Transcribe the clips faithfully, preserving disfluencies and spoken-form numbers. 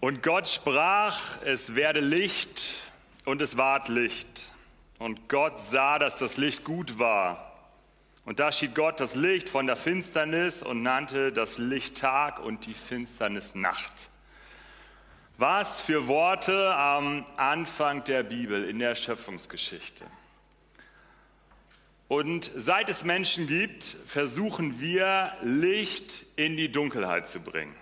Und Gott sprach, es werde Licht, und es ward Licht. Und Gott sah, dass das Licht gut war. Und da schied Gott das Licht von der Finsternis und nannte das Licht Tag und die Finsternis Nacht. Was für Worte am Anfang der Bibel, in der Schöpfungsgeschichte. Und seit es Menschen gibt, versuchen wir, Licht in die Dunkelheit zu bringen.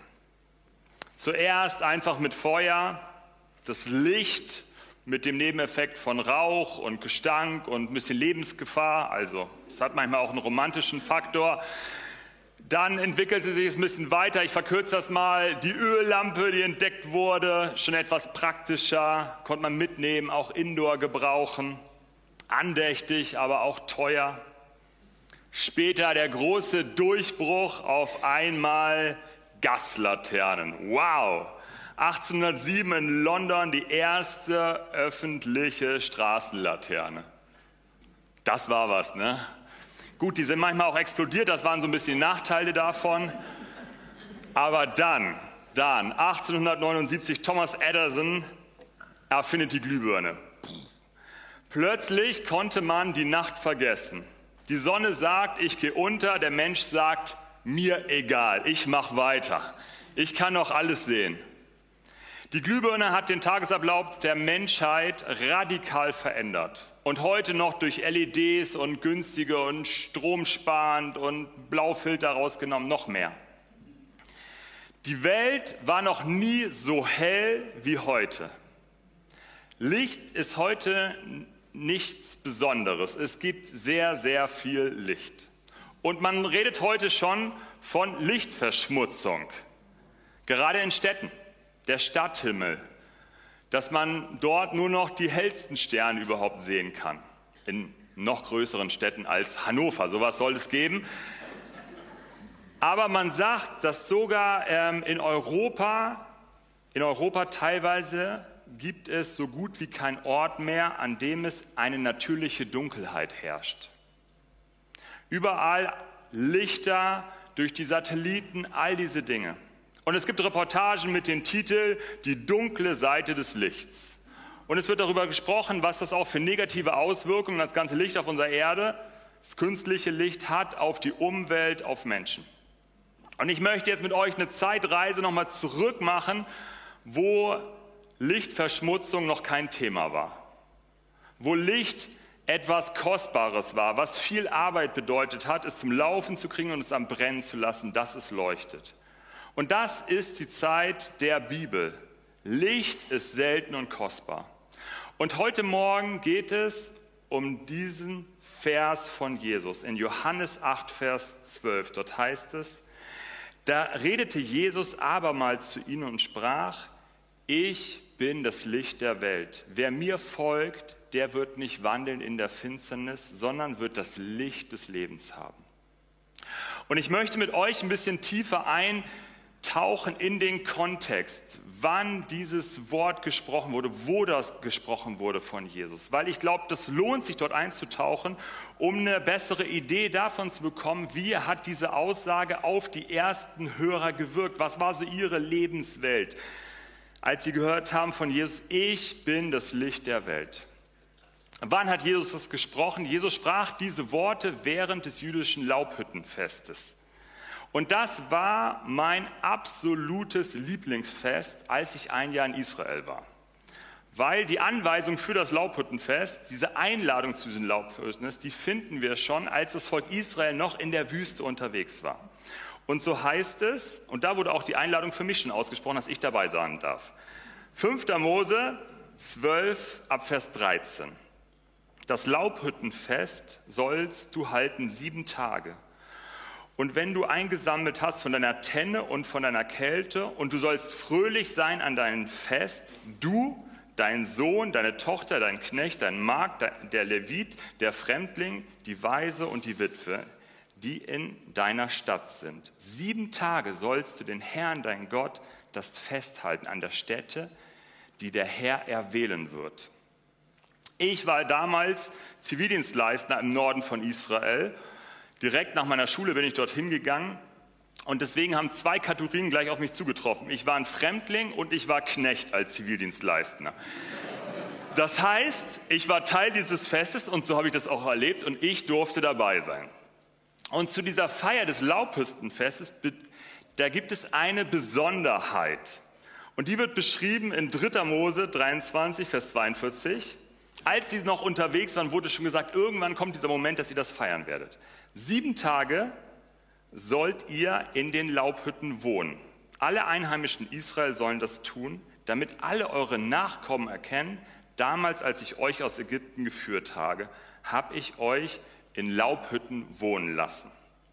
Zuerst einfach mit Feuer, das Licht mit dem Nebeneffekt von Rauch und Gestank und ein bisschen Lebensgefahr. Also es hat manchmal auch einen romantischen Faktor. Dann entwickelte sich es ein bisschen weiter. Ich verkürze das mal. Die Öllampe, die entdeckt wurde, schon etwas praktischer, konnte man mitnehmen, auch indoor gebrauchen. Andächtig, aber auch teuer. Später der große Durchbruch, auf einmal Gaslaternen. Wow! achtzehnhundertsieben in London die erste öffentliche Straßenlaterne. Das war was, ne? Gut, die sind manchmal auch explodiert, das waren so ein bisschen Nachteile davon. Aber dann, dann, achtzehnhundertneunundsiebzig, Thomas Edison erfindet die Glühbirne. Plötzlich konnte man die Nacht vergessen. Die Sonne sagt, ich gehe unter, der Mensch sagt, mir egal, ich mache weiter. Ich kann noch alles sehen. Die Glühbirne hat den Tagesablauf der Menschheit radikal verändert. Und heute noch durch L E Ds und günstige und stromsparend und Blaufilter rausgenommen, noch mehr. Die Welt war noch nie so hell wie heute. Licht ist heute nichts Besonderes. Es gibt sehr, sehr viel Licht. Und man redet heute schon von Lichtverschmutzung, gerade in Städten, der Stadthimmel, dass man dort nur noch die hellsten Sterne überhaupt sehen kann, in noch größeren Städten als Hannover, sowas soll es geben. Aber man sagt, dass sogar ähm, in Europa, in Europa teilweise gibt es so gut wie keinen Ort mehr, an dem es eine natürliche Dunkelheit herrscht. Überall Lichter durch die Satelliten, all diese Dinge. Und es gibt Reportagen mit dem Titel Die dunkle Seite des Lichts. Und es wird darüber gesprochen, was das auch für negative Auswirkungen das ganze Licht auf unserer Erde, das künstliche Licht hat auf die Umwelt, auf Menschen. Und ich möchte jetzt mit euch eine Zeitreise nochmal zurück machen, wo Lichtverschmutzung noch kein Thema war. Wo Licht etwas Kostbares war, was viel Arbeit bedeutet hat, es zum Laufen zu kriegen und es am Brennen zu lassen, dass es leuchtet. Und das ist die Zeit der Bibel. Licht ist selten und kostbar. Und heute Morgen geht es um diesen Vers von Jesus in Johannes acht, Vers zwölf. Dort heißt es, da redete Jesus abermals zu ihnen und sprach, ich bin das Licht der Welt. Wer mir folgt, der wird nicht wandeln in der Finsternis, sondern wird das Licht des Lebens haben. Und ich möchte mit euch ein bisschen tiefer eintauchen in den Kontext, wann dieses Wort gesprochen wurde, wo das gesprochen wurde von Jesus. Weil ich glaube, das lohnt sich, dort einzutauchen, um eine bessere Idee davon zu bekommen, wie hat diese Aussage auf die ersten Hörer gewirkt, was war so ihre Lebenswelt, als sie gehört haben von Jesus, ich bin das Licht der Welt. Wann hat Jesus das gesprochen? Jesus sprach diese Worte während des jüdischen Laubhüttenfestes. Und das war mein absolutes Lieblingsfest, als ich ein Jahr in Israel war. Weil die Anweisung für das Laubhüttenfest, diese Einladung zu diesem Laubhüttenfest, die finden wir schon, als das Volk Israel noch in der Wüste unterwegs war. Und so heißt es, und da wurde auch die Einladung für mich schon ausgesprochen, dass ich dabei sein darf. fünfter Mose zwölf ab Vers dreizehn. Das Laubhüttenfest sollst du halten sieben Tage. Und wenn du eingesammelt hast von deiner Tenne und von deiner Kälte und du sollst fröhlich sein an deinem Fest, du, dein Sohn, deine Tochter, dein Knecht, dein Magd, der Levit, der Fremdling, die Waise und die Witwe, die in deiner Stadt sind. Sieben Tage sollst du den Herrn, dein Gott, das festhalten an der Stätte, die der Herr erwählen wird. Ich war damals Zivildienstleister im Norden von Israel. Direkt nach meiner Schule bin ich dorthin gegangen Und deswegen haben zwei Kategorien gleich auf mich zugetroffen. Ich war ein Fremdling und ich war Knecht als Zivildienstleistender. Das heißt, ich war Teil dieses Festes und so habe ich das auch erlebt und ich durfte dabei sein. Und zu dieser Feier des Laubhüttenfestes, da gibt es eine Besonderheit. Und die wird beschrieben in dritter Mose dreiundzwanzig, Vers zweiundvierzig. Als sie noch unterwegs waren, wurde schon gesagt, irgendwann kommt dieser Moment, dass ihr das feiern werdet. Sieben Tage sollt ihr in den Laubhütten wohnen. Alle Einheimischen Israel sollen das tun, damit alle eure Nachkommen erkennen, damals, als ich euch aus Ägypten geführt habe, habe ich euch in Laubhütten wohnen lassen.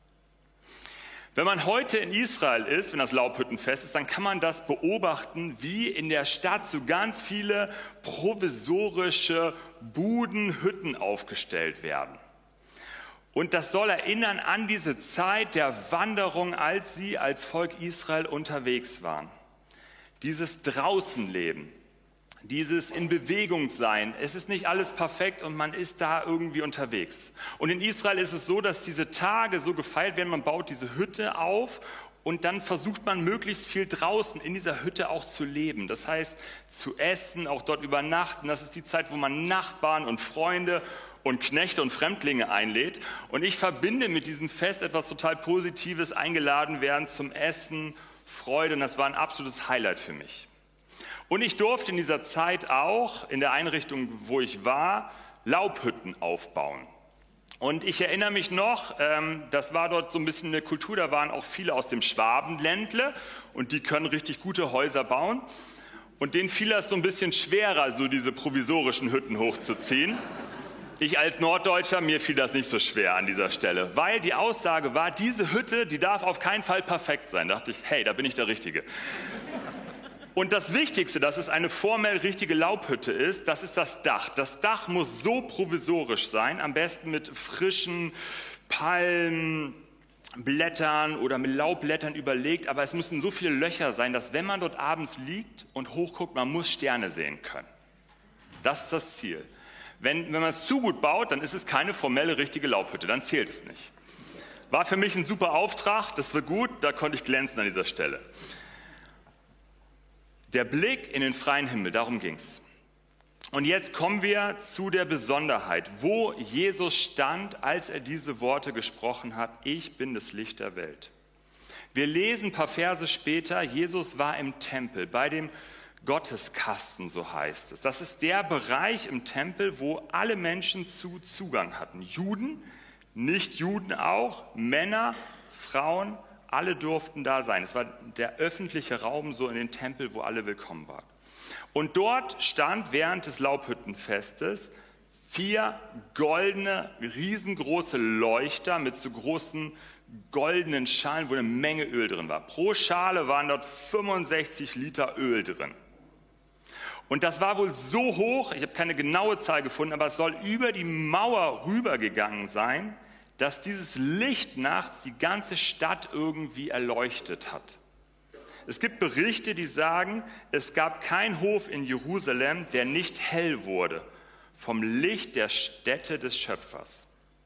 Wenn man heute in Israel ist, wenn das Laubhüttenfest ist, dann kann man das beobachten, wie in der Stadt so ganz viele provisorische Buden, Hütten aufgestellt werden. Und das soll erinnern an diese Zeit der Wanderung, als sie als Volk Israel unterwegs waren. Dieses Draußenleben, dieses in Bewegung sein. Es ist nicht alles perfekt und man ist da irgendwie unterwegs. Und in Israel ist es so, dass diese Tage so gefeiert werden, man baut diese Hütte auf und dann versucht man möglichst viel draußen in dieser Hütte auch zu leben. Das heißt, zu essen, auch dort übernachten. Das ist die Zeit, wo man Nachbarn und Freunde und Knechte und Fremdlinge einlädt. Und ich verbinde mit diesem Fest etwas total Positives, eingeladen werden zum Essen, Freude. Und das war ein absolutes Highlight für mich. Und ich durfte in dieser Zeit auch, in der Einrichtung, wo ich war, Laubhütten aufbauen. Und ich erinnere mich noch, ähm, das war dort so ein bisschen eine Kultur, da waren auch viele aus dem Schwabenländle und die können richtig gute Häuser bauen. Und denen fiel das so ein bisschen schwerer, so diese provisorischen Hütten hochzuziehen. Ich als Norddeutscher, mir fiel das nicht so schwer an dieser Stelle, weil die Aussage war, diese Hütte, die darf auf keinen Fall perfekt sein. Da dachte ich, hey, da bin ich der Richtige. Und das Wichtigste, dass es eine formell richtige Laubhütte ist, das ist das Dach. Das Dach muss so provisorisch sein, am besten mit frischen Palmenblättern oder mit Laubblättern überlegt, aber es müssen so viele Löcher sein, dass wenn man dort abends liegt und hochguckt, man muss Sterne sehen können. Das ist das Ziel. Wenn, wenn man es zu gut baut, dann ist es keine formelle richtige Laubhütte, dann zählt es nicht. War für mich ein super Auftrag, das war gut, da konnte ich glänzen an dieser Stelle. Der Blick in den freien Himmel, darum ging es. Und jetzt kommen wir zu der Besonderheit, wo Jesus stand, als er diese Worte gesprochen hat, ich bin das Licht der Welt. Wir lesen ein paar Verse später, Jesus war im Tempel, bei dem Gotteskasten, so heißt es. Das ist der Bereich im Tempel, wo alle Menschen zu Zugang hatten. Juden, Nicht-Juden auch, Männer, Frauen, alle durften da sein. Es war der öffentliche Raum so in den Tempel, wo alle willkommen waren. Und dort stand während des Laubhüttenfestes vier goldene, riesengroße Leuchter mit so großen goldenen Schalen, wo eine Menge Öl drin war. Pro Schale waren dort fünfundsechzig Liter Öl drin. Und das war wohl so hoch, ich habe keine genaue Zahl gefunden, aber es soll über die Mauer rübergegangen sein, dass dieses Licht nachts die ganze Stadt irgendwie erleuchtet hat. Es gibt Berichte, die sagen, es gab keinen Hof in Jerusalem, der nicht hell wurde vom Licht der Stätte des Schöpfers.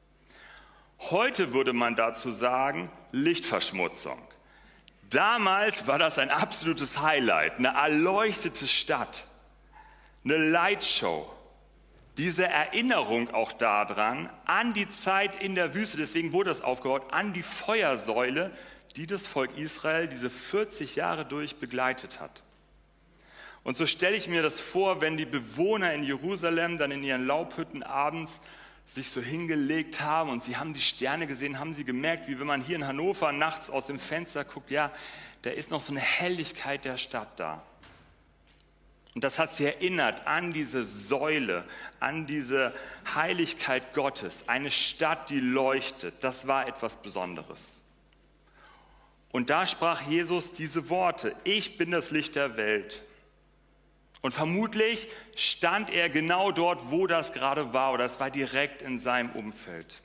Heute würde man dazu sagen, Lichtverschmutzung. Damals war das ein absolutes Highlight, eine erleuchtete Stadt, eine Lightshow. Diese Erinnerung auch daran, an die Zeit in der Wüste, deswegen wurde das aufgebaut, an die Feuersäule, die das Volk Israel diese vierzig Jahre durch begleitet hat. Und so stelle ich mir das vor, wenn die Bewohner in Jerusalem dann in ihren Laubhütten abends sich so hingelegt haben und sie haben die Sterne gesehen, haben sie gemerkt, wie wenn man hier in Hannover nachts aus dem Fenster guckt, ja, da ist noch so eine Helligkeit der Stadt da. Und das hat sie erinnert an diese Säule, an diese Heiligkeit Gottes, eine Stadt, die leuchtet. Das war etwas Besonderes. Und da sprach Jesus diese Worte, ich bin das Licht der Welt. Und vermutlich stand er genau dort, wo das gerade war, oder es war direkt in seinem Umfeld.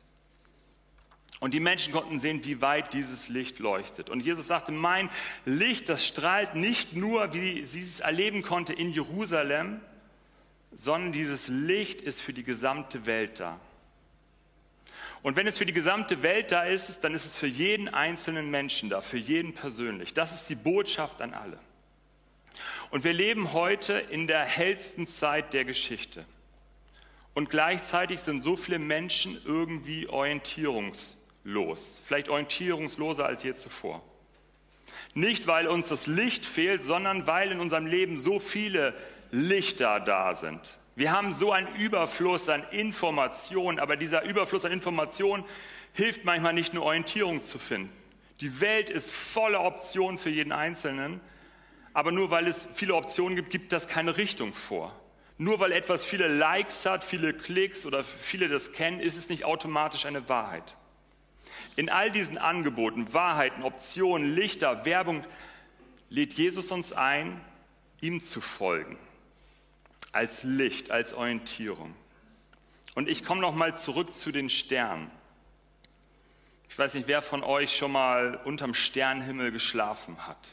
Und die Menschen konnten sehen, wie weit dieses Licht leuchtet. Und Jesus sagte, mein Licht, das strahlt nicht nur, wie sie es erleben konnte in Jerusalem, sondern dieses Licht ist für die gesamte Welt da. Und wenn es für die gesamte Welt da ist, dann ist es für jeden einzelnen Menschen da, für jeden persönlich. Das ist die Botschaft an alle. Und wir leben heute in der hellsten Zeit der Geschichte. Und gleichzeitig sind so viele Menschen irgendwie orientierungslos. Vielleicht orientierungsloser als je zuvor. Nicht, weil uns das Licht fehlt, sondern weil in unserem Leben so viele Lichter da sind. Wir haben so einen Überfluss an Informationen, aber dieser Überfluss an Informationen hilft manchmal nicht nur Orientierung zu finden. Die Welt ist voller Optionen für jeden Einzelnen, aber nur weil es viele Optionen gibt, gibt das keine Richtung vor. Nur weil etwas viele Likes hat, viele Klicks oder viele das kennen, ist es nicht automatisch eine Wahrheit. In all diesen Angeboten, Wahrheiten, Optionen, Lichter, Werbung lädt Jesus uns ein, ihm zu folgen. Als Licht, als Orientierung. Und ich komme noch mal zurück zu den Sternen. Ich weiß nicht, wer von euch schon mal unterm Sternenhimmel geschlafen hat.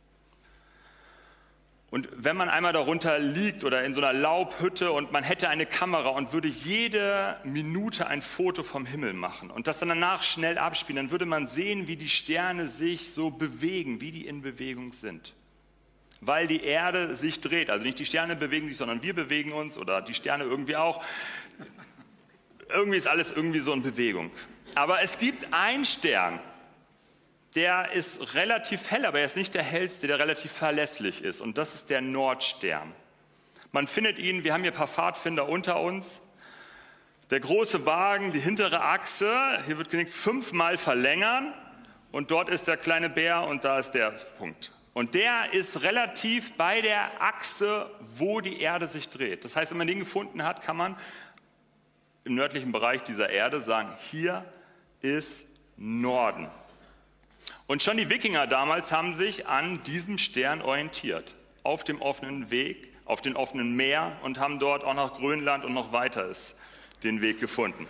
Und wenn man einmal darunter liegt oder in so einer Laubhütte und man hätte eine Kamera und würde jede Minute ein Foto vom Himmel machen und das dann danach schnell abspielen, dann würde man sehen, wie die Sterne sich so bewegen, wie die in Bewegung sind. Weil die Erde sich dreht. Also nicht die Sterne bewegen sich, sondern wir bewegen uns oder die Sterne irgendwie auch. Irgendwie ist alles irgendwie so in Bewegung. Aber es gibt einen Stern, der ist relativ hell, aber er ist nicht der hellste, der relativ verlässlich ist. Und das ist der Nordstern. Man findet ihn, wir haben hier ein paar Pfadfinder unter uns. Der große Wagen, die hintere Achse, hier wird genickt, fünfmal verlängern. Und dort ist der kleine Bär und da ist der Punkt. Und der ist relativ bei der Achse, wo die Erde sich dreht. Das heißt, wenn man den gefunden hat, kann man im nördlichen Bereich dieser Erde sagen, hier ist Norden. Und schon die Wikinger damals haben sich an diesem Stern orientiert. Auf dem offenen Weg, auf dem offenen Meer und haben dort auch nach Grönland und noch weiter ist den Weg gefunden.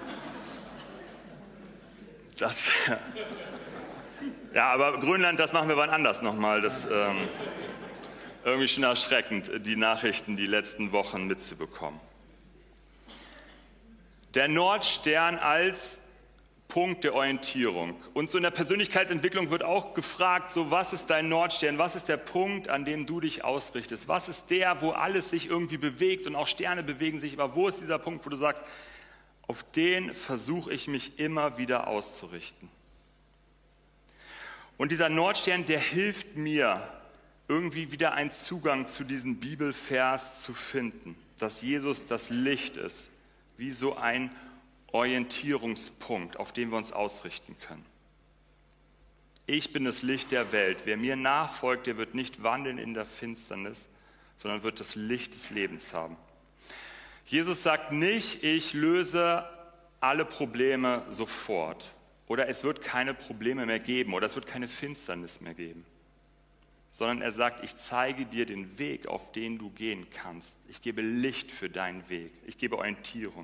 Das... Ja, aber Grönland, das machen wir wann anders nochmal. Das ist ähm, irgendwie schon erschreckend, die Nachrichten die letzten Wochen mitzubekommen. Der Nordstern als Punkt der Orientierung. Und so in der Persönlichkeitsentwicklung wird auch gefragt, so was ist dein Nordstern? Was ist der Punkt, an dem du dich ausrichtest? Was ist der, wo alles sich irgendwie bewegt und auch Sterne bewegen sich? Aber wo ist dieser Punkt, wo du sagst, auf den versuche ich mich immer wieder auszurichten? Und dieser Nordstern, der hilft mir, irgendwie wieder einen Zugang zu diesem Bibelvers zu finden, dass Jesus das Licht ist, wie so ein Orientierungspunkt, auf den wir uns ausrichten können. Ich bin das Licht der Welt. Wer mir nachfolgt, der wird nicht wandeln in der Finsternis, sondern wird das Licht des Lebens haben. Jesus sagt nicht, ich löse alle Probleme sofort. Oder es wird keine Probleme mehr geben oder es wird keine Finsternis mehr geben. Sondern er sagt, ich zeige dir den Weg, auf den du gehen kannst. Ich gebe Licht für deinen Weg. Ich gebe Orientierung.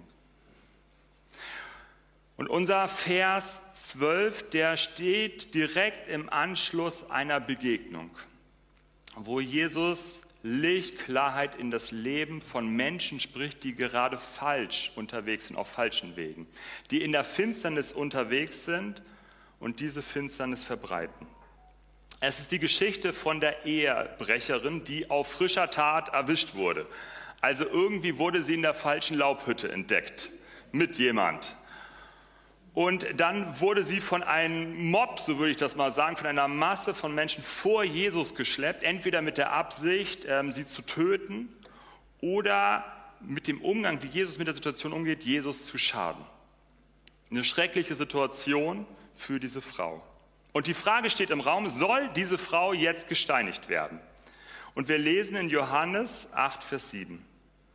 Und unser Vers zwölf, der steht direkt im Anschluss einer Begegnung, wo Jesus Licht, Klarheit in das Leben von Menschen spricht, die gerade falsch unterwegs sind, auf falschen Wegen, die in der Finsternis unterwegs sind und diese Finsternis verbreiten. Es ist die Geschichte von der Ehebrecherin, die auf frischer Tat erwischt wurde. Also irgendwie wurde sie in der falschen Laubhütte entdeckt mit jemand. Und dann wurde sie von einem Mob, so würde ich das mal sagen, von einer Masse von Menschen vor Jesus geschleppt, entweder mit der Absicht, ähm, sie zu töten oder mit dem Umgang, wie Jesus mit der Situation umgeht, Jesus zu schaden. Eine schreckliche Situation für diese Frau. Und die Frage steht im Raum, soll diese Frau jetzt gesteinigt werden? Und wir lesen in Johannes acht, Vers sieben.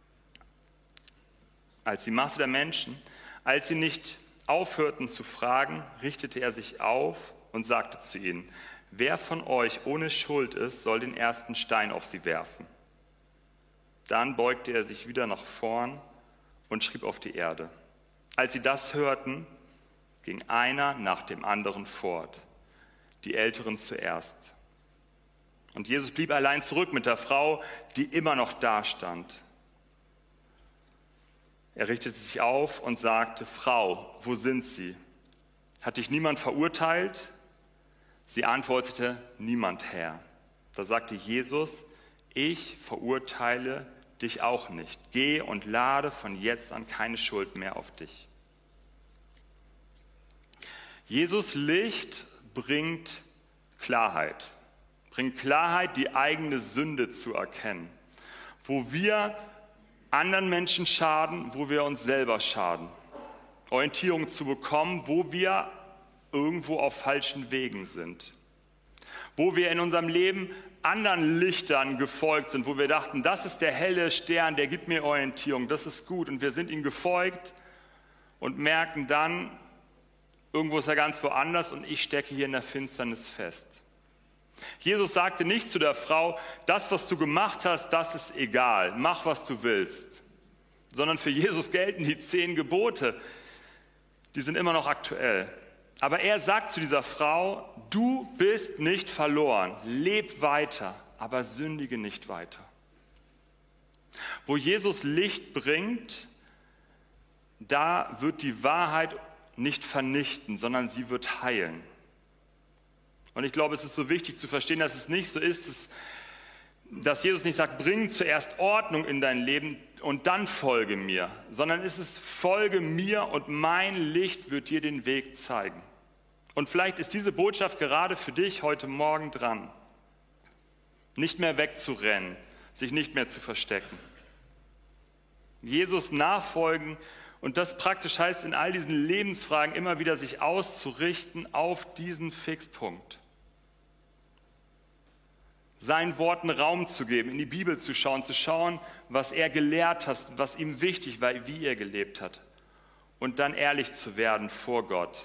Als die Masse der Menschen, als sie nicht aufhörten zu fragen, richtete er sich auf und sagte zu ihnen, wer von euch ohne Schuld ist, soll den ersten Stein auf sie werfen. Dann beugte er sich wieder nach vorn und schrieb auf die Erde. Als sie das hörten, ging einer nach dem anderen fort, die Älteren zuerst. Und Jesus blieb allein zurück mit der Frau, die immer noch da stand. Er richtete sich auf und sagte, Frau, wo sind sie? Hat dich niemand verurteilt? Sie antwortete, niemand, Herr. Da sagte Jesus, ich verurteile dich auch nicht. Geh und lade von jetzt an keine Schuld mehr auf dich. Jesus Licht bringt Klarheit. Bringt Klarheit, die eigene Sünde zu erkennen. Wo wir anderen Menschen schaden, wo wir uns selber schaden. Orientierung zu bekommen, wo wir irgendwo auf falschen Wegen sind. Wo wir in unserem Leben anderen Lichtern gefolgt sind, wo wir dachten, das ist der helle Stern, der gibt mir Orientierung, das ist gut. Und wir sind ihm gefolgt und merken dann, irgendwo ist er ganz woanders und ich stecke hier in der Finsternis fest. Jesus sagte nicht zu der Frau, das, was du gemacht hast, das ist egal, mach, was du willst. Sondern für Jesus gelten die zehn Gebote, die sind immer noch aktuell. Aber er sagt zu dieser Frau, du bist nicht verloren, leb weiter, aber sündige nicht weiter. Wo Jesus Licht bringt, da wird die Wahrheit nicht vernichten, sondern sie wird heilen. Und ich glaube, es ist so wichtig zu verstehen, dass es nicht so ist, dass, dass Jesus nicht sagt, bring zuerst Ordnung in dein Leben und dann folge mir, sondern es ist, folge mir und mein Licht wird dir den Weg zeigen. Und vielleicht ist diese Botschaft gerade für dich heute Morgen dran, nicht mehr wegzurennen, sich nicht mehr zu verstecken. Jesus nachfolgen und das praktisch heißt, in all diesen Lebensfragen immer wieder sich auszurichten auf diesen Fixpunkt. Seinen Worten Raum zu geben, in die Bibel zu schauen, zu schauen, was er gelehrt hat, was ihm wichtig war, wie er gelebt hat. Und dann ehrlich zu werden vor Gott.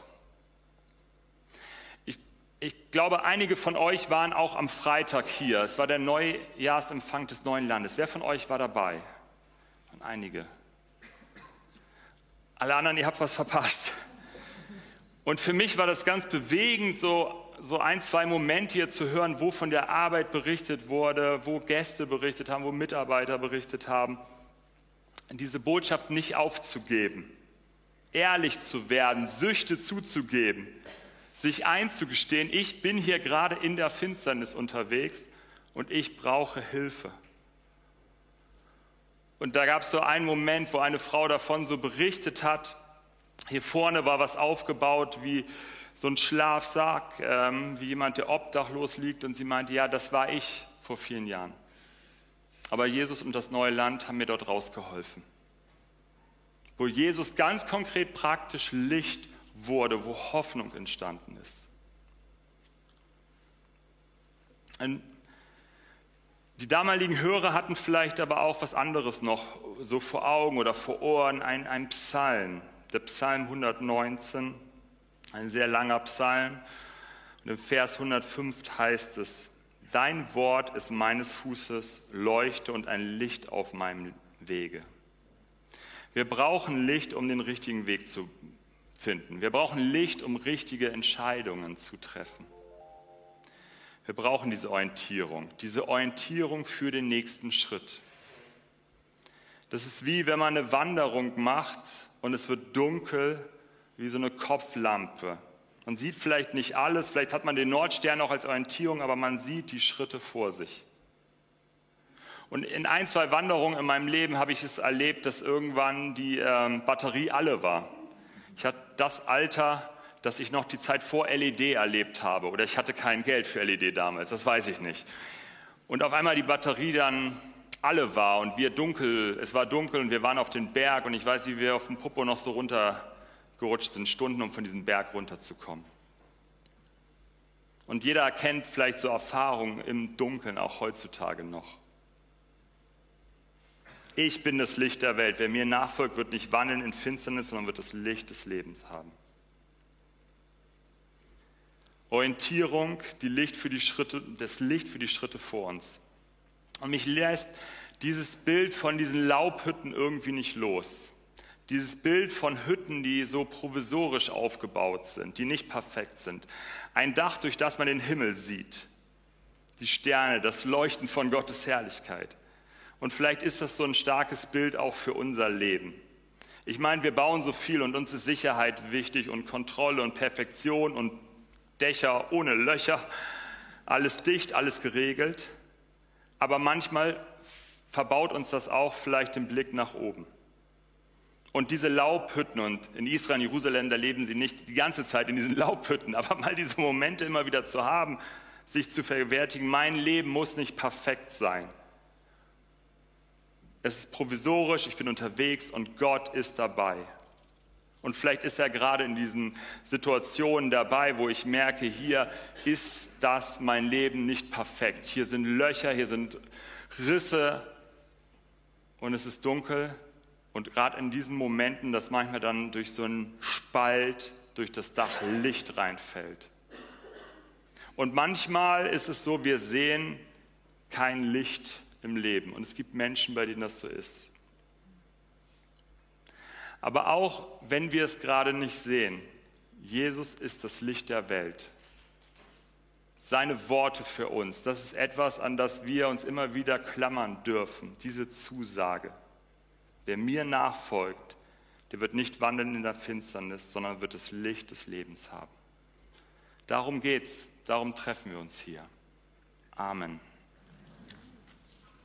Ich, ich glaube, einige von euch waren auch am Freitag hier. Es war der Neujahrsempfang des neuen Landes. Wer von euch war dabei? Und einige. Alle anderen, ihr habt was verpasst. Und für mich war das ganz bewegend, so, so ein, zwei Momente hier zu hören, wo von der Arbeit berichtet wurde, wo Gäste berichtet haben, wo Mitarbeiter berichtet haben. Diese Botschaft nicht aufzugeben, ehrlich zu werden, Süchte zuzugeben, sich einzugestehen, ich bin hier gerade in der Finsternis unterwegs und ich brauche Hilfe. Und da gab es so einen Moment, wo eine Frau davon so berichtet hat, hier vorne war was aufgebaut wie so ein Schlafsack, ähm, wie jemand, der obdachlos liegt. Und sie meinte, ja, das war ich vor vielen Jahren. Aber Jesus und das neue Land haben mir dort rausgeholfen. Wo Jesus ganz konkret praktisch Licht wurde, wo Hoffnung entstanden ist. Und die damaligen Hörer hatten vielleicht aber auch was anderes noch so vor Augen oder vor Ohren, ein, ein Psalm, der Psalm hundertneunzehn, ein sehr langer Psalm. Und im Vers hundertfünf heißt es, dein Wort ist meines Fußes Leuchte und ein Licht auf meinem Wege. Wir brauchen Licht, um den richtigen Weg zu finden. Wir brauchen Licht, um richtige Entscheidungen zu treffen. Wir brauchen diese Orientierung, diese Orientierung für den nächsten Schritt. Das ist wie, wenn man eine Wanderung macht und es wird dunkel, wie so eine Kopflampe. Man sieht vielleicht nicht alles, vielleicht hat man den Nordstern auch als Orientierung, aber man sieht die Schritte vor sich. Und in ein, zwei Wanderungen in meinem Leben habe ich es erlebt, dass irgendwann die ähm, Batterie alle war. Ich hatte das Alter, dass ich noch die Zeit vor L E D erlebt habe. Oder ich hatte kein Geld für L E D damals, das weiß ich nicht. Und auf einmal die Batterie dann alle war und wir dunkel, es war dunkel und wir waren auf den Berg und ich weiß, wie wir auf dem Popo noch so runtergerutscht sind, Stunden, um von diesem Berg runterzukommen. Und jeder kennt vielleicht so Erfahrungen im Dunkeln, auch heutzutage noch. Ich bin das Licht der Welt. Wer mir nachfolgt, wird nicht wandeln in Finsternis, sondern wird das Licht des Lebens haben. Orientierung, die Licht für die Schritte, das Licht für die Schritte vor uns. Und mich lässt dieses Bild von diesen Laubhütten irgendwie nicht los. Dieses Bild von Hütten, die so provisorisch aufgebaut sind, die nicht perfekt sind. Ein Dach, durch das man den Himmel sieht. Die Sterne, das Leuchten von Gottes Herrlichkeit. Und vielleicht ist das so ein starkes Bild auch für unser Leben. Ich meine, wir bauen so viel und uns ist Sicherheit wichtig und Kontrolle und Perfektion und Dächer ohne Löcher, alles dicht, alles geregelt. Aber manchmal verbaut uns das auch vielleicht den Blick nach oben. Und diese Laubhütten, und in Israel, in Jerusalem, da leben sie nicht die ganze Zeit in diesen Laubhütten, aber mal diese Momente immer wieder zu haben, sich zu vergewärtigen, mein Leben muss nicht perfekt sein. Es ist provisorisch, ich bin unterwegs und Gott ist dabei. Und vielleicht ist er gerade in diesen Situationen dabei, wo ich merke, hier ist das mein Leben nicht perfekt. Hier sind Löcher, hier sind Risse und es ist dunkel. Und gerade in diesen Momenten, dass manchmal dann durch so einen Spalt, durch das Dach Licht reinfällt. Und manchmal ist es so, wir sehen kein Licht im Leben. Und es gibt Menschen, bei denen das so ist. Aber auch wenn wir es gerade nicht sehen, Jesus ist das Licht der Welt. Seine Worte für uns, das ist etwas, an das wir uns immer wieder klammern dürfen, diese Zusage. Wer mir nachfolgt, der wird nicht wandeln in der Finsternis, sondern wird das Licht des Lebens haben. Darum geht's, darum treffen wir uns hier. Amen.